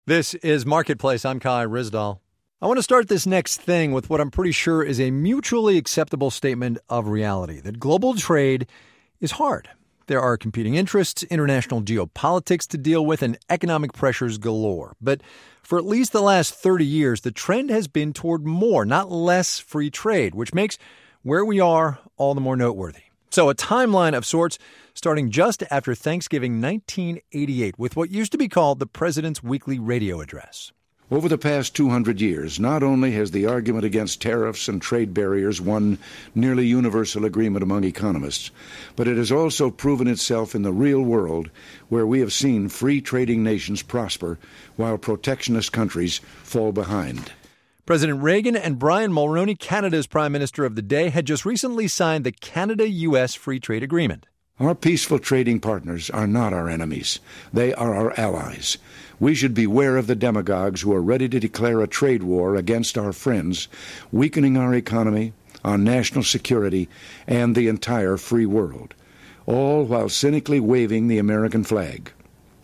This is Marketplace. I'm Kai Ryssdal. I want to start this next thing with what I'm pretty sure is a mutually acceptable statement of reality, that global trade is hard. There are competing interests, international geopolitics to deal with, and economic pressures galore. But for at least the last 30 years, the trend has been toward more, not less, free trade, which makes where we are all the more noteworthy. So a timeline of sorts starting just after Thanksgiving 1988 with what used to be called the President's Weekly Radio Address. Over the past 200 years, not only has the argument against tariffs and trade barriers won nearly universal agreement among economists, but it has also proven itself in the real world, where we have seen free trading nations prosper while protectionist countries fall behind. President Reagan and Brian Mulroney, Canada's prime minister of the day, had just recently signed the Canada-U.S. Free Trade Agreement. Our peaceful trading partners are not our enemies. They are our allies. We should beware of the demagogues who are ready to declare a trade war against our friends, weakening our economy, our national security, and the entire free world, all while cynically waving the American flag.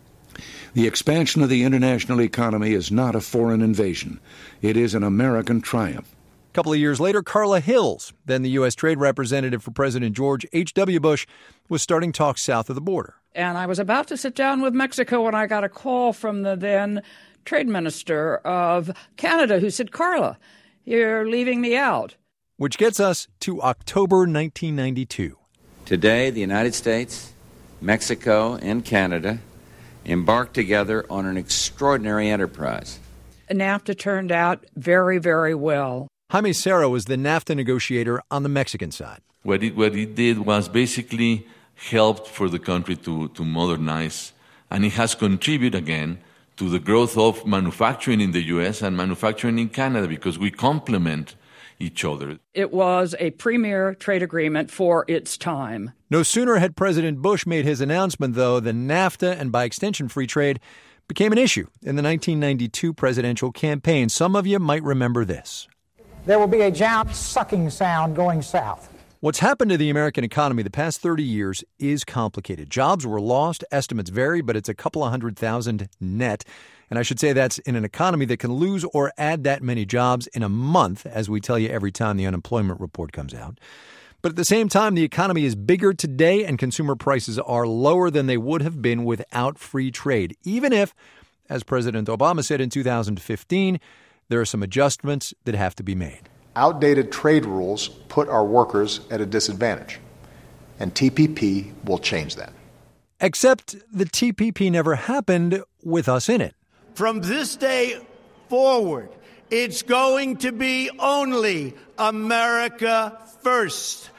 The expansion of the international economy is not a foreign invasion. It is an American triumph. A couple of years later, Carla Hills, then the U.S. trade representative for President George H.W. Bush, was starting talks south of the border. And I was about to sit down with Mexico when I got a call from the then trade minister of Canada who said, "Carla, you're leaving me out." Which gets us to October 1992. Today, the United States, Mexico, and Canada embarked together on an extraordinary enterprise. NAFTA turned out very, very well. Jaime Serra was the NAFTA negotiator on the Mexican side. What it did was basically helped for the country to modernize, and it has contributed again to the growth of manufacturing in the U.S. and manufacturing in Canada because we complement each other. It was a premier trade agreement for its time. No sooner had President Bush made his announcement, though, than NAFTA and by extension free trade became an issue in the 1992 presidential campaign. Some of you might remember this. There will be a giant sucking sound going south. What's happened to the American economy the past 30 years is complicated. Jobs were lost. Estimates vary, but it's a couple of 100,000 net. And I should say that's in an economy that can lose or add that many jobs in a month, as we tell you every time the unemployment report comes out. But at the same time, the economy is bigger today and consumer prices are lower than they would have been without free trade, even if, as President Obama said in 2015, there are some adjustments that have to be made. Outdated trade rules put our workers at a disadvantage, and TPP will change that. Except the TPP never happened with us in it. From this day forward, it's going to be only America first.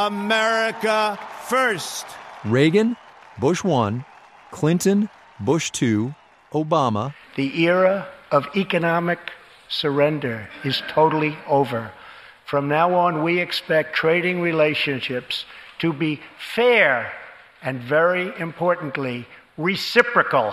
America first. Reagan, Bush 1, Clinton, Bush 2, Obama. The era of economic surrender is totally over. From now on, we expect trading relationships to be fair and, very importantly, reciprocal.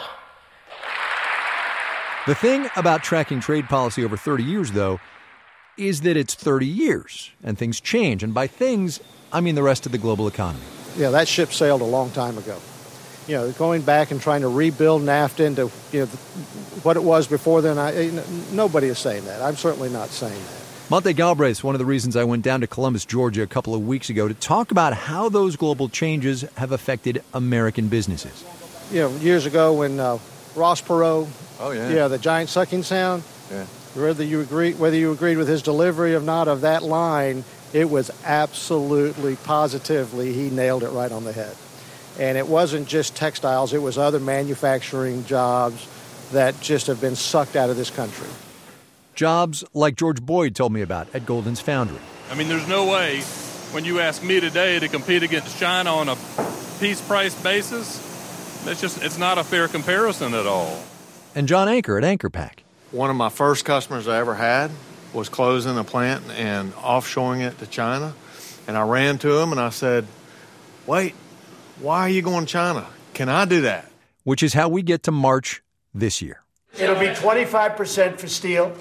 The thing about tracking trade policy over 30 years, though, is that it's 30 years and things change. And by things, I mean the rest of the global economy. Yeah, that ship sailed a long time ago. You know, going back and trying to rebuild NAFTA into what it was before then, nobody is saying that. I'm certainly not saying that. Monte Galbraith, one of the reasons I went down to Columbus, Georgia a couple of weeks ago to talk about how those global changes have affected American businesses. You know, years ago when Ross Perot, the giant sucking sound, whether you agreed with his delivery or not of that line, it was absolutely, positively, he nailed it right on the head. And it wasn't just textiles, it was other manufacturing jobs that just have been sucked out of this country. Jobs like George Boyd told me about at Golden's Foundry. I mean, there's no way when you ask me today to compete against China on a piece price basis, it's not a fair comparison at all. And John Anker at Anker Pack. One of my first customers I ever had was closing a plant and offshoring it to China. And I ran to him and I said, "Wait, why are you going to China? Can I do that?" Which is how we get to March this year. It'll be 25% for steel.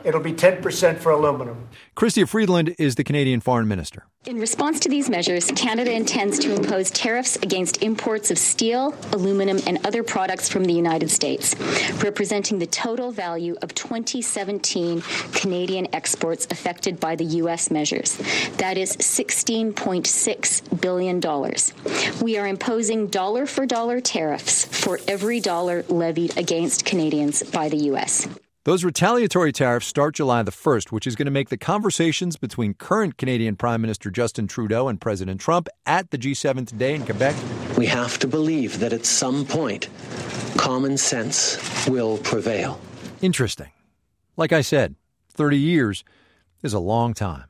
It'll be 10% for aluminum. Chrystia Freeland is the Canadian Foreign Minister. In response to these measures, Canada intends to impose tariffs against imports of steel, aluminum, and other products from the United States, representing the total value of 2017 Canadian exports affected by the U.S. measures. That is $16.6 billion. We are imposing dollar-for-dollar tariffs for every dollar levied against Canadians by the U.S. Those retaliatory tariffs start July the 1st, which is going to make the conversations between current Canadian Prime Minister Justin Trudeau and President Trump at the G7 today in Quebec. We have to believe that at some point, common sense will prevail. Interesting. Like I said, 30 years is a long time.